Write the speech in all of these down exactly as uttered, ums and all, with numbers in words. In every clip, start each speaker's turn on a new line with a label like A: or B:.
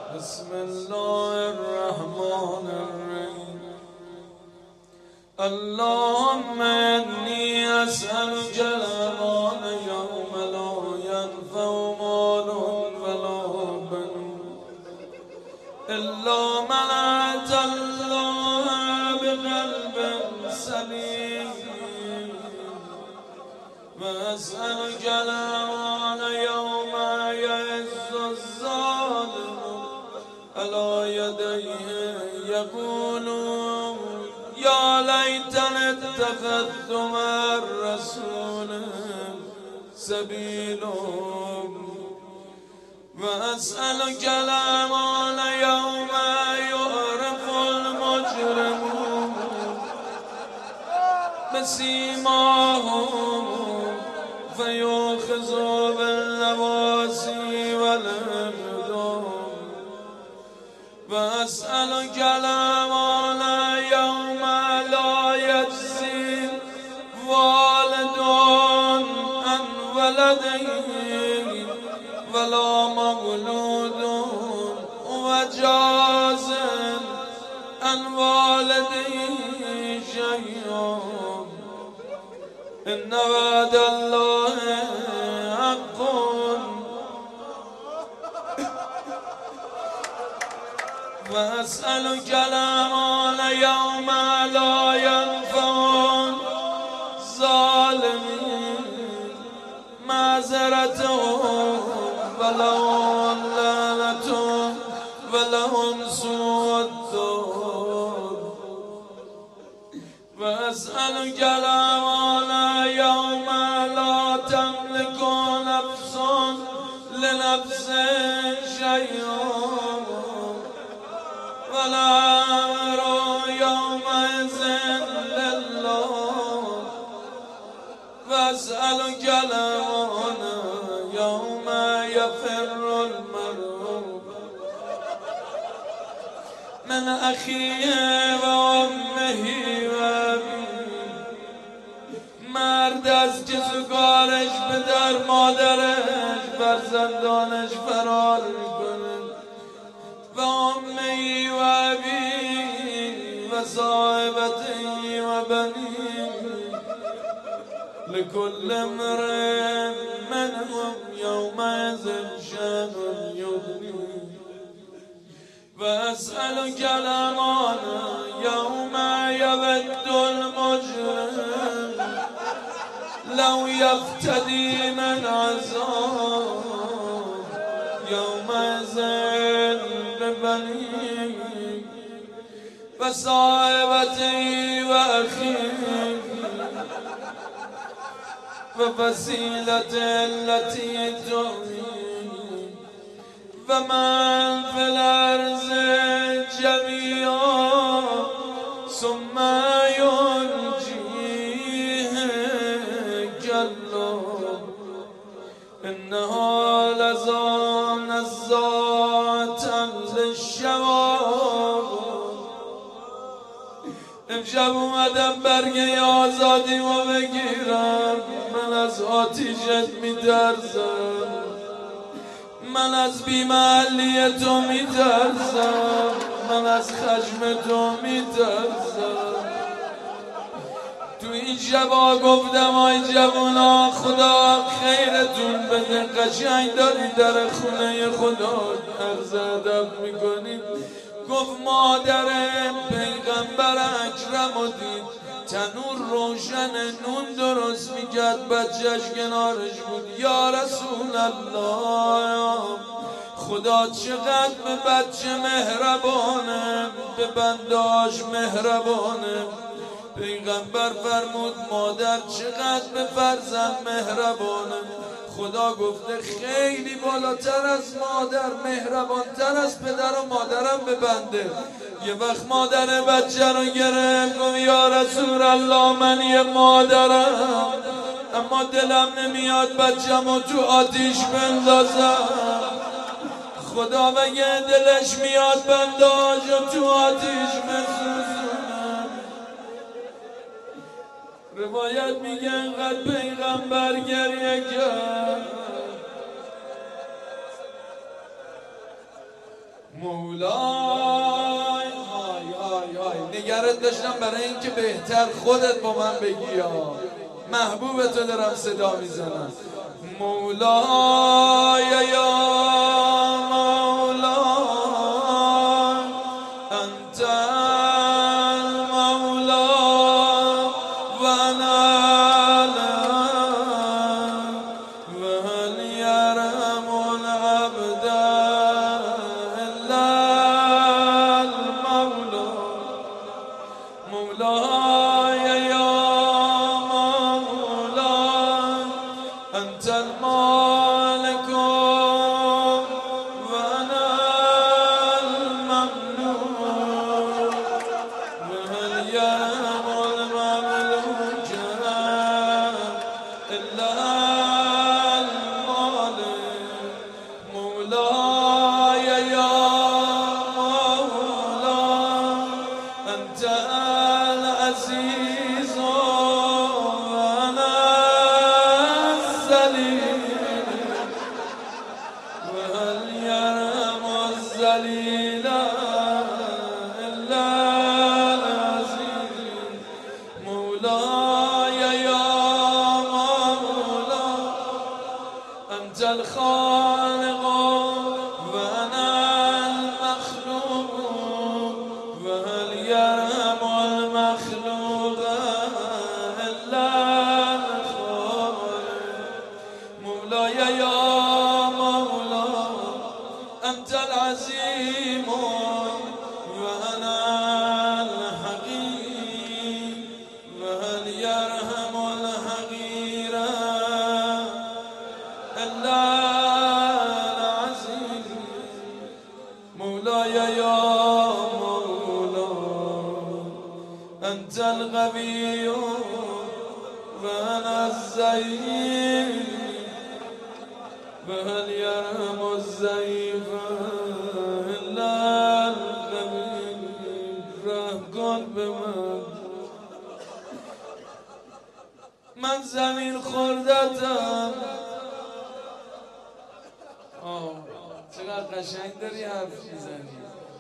A: بسم الله الرحمن الرحیم. اللهم انی اسألک الأمان یوم لا ینفع مال ولا بنون الا من أتى الله بقلب سلیم و اسألک الأمان یوم یعز الظالم على يديه يقول يا ليتني اتخذت مع الرسول سبيلا وأسألك الأمان يوم يعرف المجرمون بسيماهم فيؤخذوا بالنواصي والأقدام وأسألك الأمان يوم لا يجزي والد عن ولده ولا مولود وجاز عن والده شيئا إن وعد الله حق وأسألك الأمان يوم لا ينفع الظالمين معذرتهم ولهم لعنة ولهم سوء الدار وأسألك الأمان يوم لا تملك نفس لنفس شيئا ولا أمر يومئذ لله وأسألك الأمان يوم يفر المرء من أخيه وأمه وأبيه. مرد از که سوگارش به در مادرش فرزندانش فرار میکنه و امهی و ابی و صاحبتی و بنی لكل امرئ منهم يومئذ شأن يغنيه وأسألك الأمان يوم يود المجرم لو يفتدي من عذاب يومئذ ببنيه وصاحبته وأخيه وفصيلته التي تؤويه ومن في الأرض جميعا ثم ينجيه كلا إنها لظى نزاعة للشوى. امشب اومدم برگه آزادی و بگیرم. من از آتیشت میترسم، من از بیمحلی تو میترسم، من از خشم تو میترسم. تو این شبا گفتم آی جوانا خدا خیرتون بده، قشنگ داری در خونه خدا عرض ادب میکنیم. گفت مادر پیغمبر اکرم و دید تنور روشن نون درست میکرد، بچهش کنارش بود. یا رسول الله خدا چقدر به بچه مهربانه، به بنداش مهربانه. پیغمبر فرمود مادر چقدر به فرزند مهربانه. خدا گفته خیلی بالاتر از مادر، مهربانتر از پدر و مادرم به بنده. یه وقت مادر بچه رو گرفت گفت یا رسول الله من یه مادرم، اما دلم نمیاد بچه‌مو تو آتیش بندازم. خدا بگه دلش میاد بنداز و تو آتیش بسوزونم. روایت میگه انقدر پیغمبر گریه کرد مولای های های های نگرت داشتم برای اینکه بهتر خودت با من بگی یا محبوب تو دارم صدا میزنم. مولای یا مولا انت المولا و انا و هل یرم العبد الا المولا. مولاي يا مولاي أنت المالك وأنا المملوك وهل يرم المملوك إلا المالك. مولاي يا مولاي أنت العزيز وأنا الذليل وهل يرم الذليل إلا العزيز. مولاي يا مولاي أنت الخالق وأنا المخلوق وهل يرم المخلوق إلا الخالق. مولاي يا مولاي أنت العظيم وأنا الحقير وهل يرحم الحقير إلا العزيز. مولاي يا مولاي أنت الغبي وأنا الزعيم وهل يرحم الضعيف إلا الغبي. رحم کن به من، من زمین خوردتم. آه چقدر قشنگ داری حرف میزنی.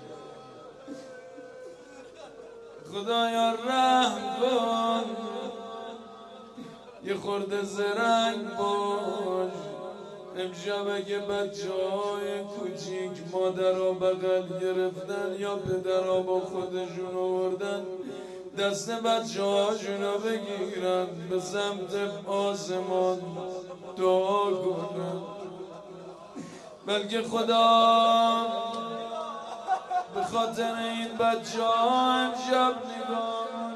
A: خدایا رحم کن، یه خورده زرنگ باش. امشب اگه بچه های کوچیک مادر رو بغل گرفتن یا پدر رو با خودشون آوردن، دست بچه هاشون رو بگیرن به سمت آسمان دعا کنن، بلکه خدا به خاطر این بچه ها امشب نگاه